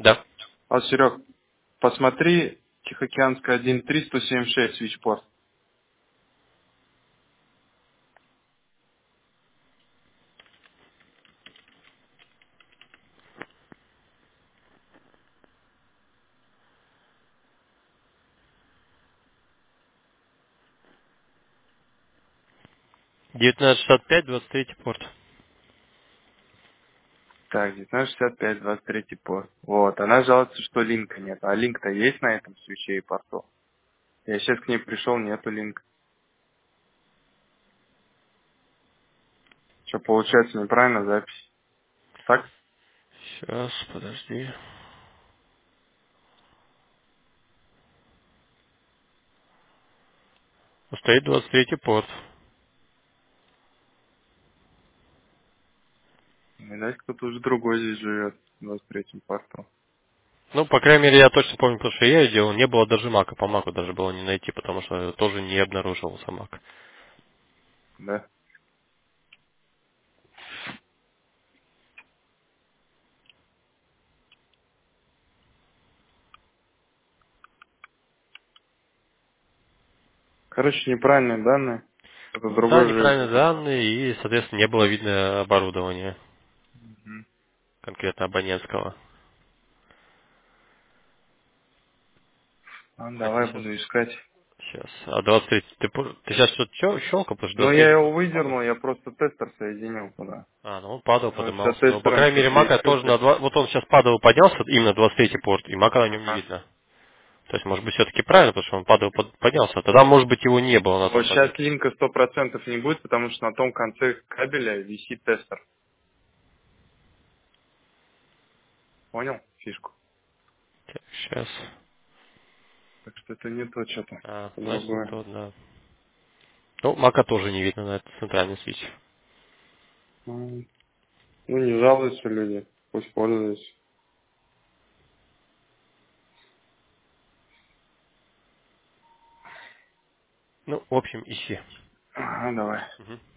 Да. А, Серег, посмотри, Тихоокеанская 1.3, 176, свитчпорт. 1965, 23 порт. Так, 1965, 23 порт. Вот, она жалуется, что линка нет. А линк-то есть на этом свече и порту? Я сейчас к ней пришел, нету линка. Что, получается неправильно запись? Так? Сейчас, подожди. Стоит 23 порт. Видать, кто-то уже другой здесь живет, в 23 порту. Ну, по крайней мере, я точно помню, потому что я ее делал, не было даже мака, по маку даже было не найти, потому что тоже не обнаруживался мак. Да? Короче, неправильные данные. Кто-то Да, другой живет неправильные здесь. данные, и, соответственно, не было видно оборудования, Мгм. конкретно абонентского. А, Хотя давай сейчас, буду искать. сейчас, а 23, ты сейчас что-то щелкал, потому что Ну, я 23 его порт падал. выдернул, я просто тестер соединил туда. А, ну он падал, Я вот сейчас поднимался. Ну, по тестером крайней мере, мака подсветил. тоже вот он сейчас падал и поднялся, именно 23 порт, и мака на нем не Ага. видно. То есть, может быть, все-таки правильно, потому что он падал, поднялся. Тогда, может быть, его не было на Вот том сейчас подъеме. линка 100% не будет, потому что на том конце кабеля висит тестер. Понял фишку? Сейчас. Так что это не то что-то, А, значит, не другое. то, да. Ну, мака тоже не видно на этот центральный свич. Ну, не жалуются люди, пусть пользуются. Ну, в общем, ищи. Ага, давай. Мгм.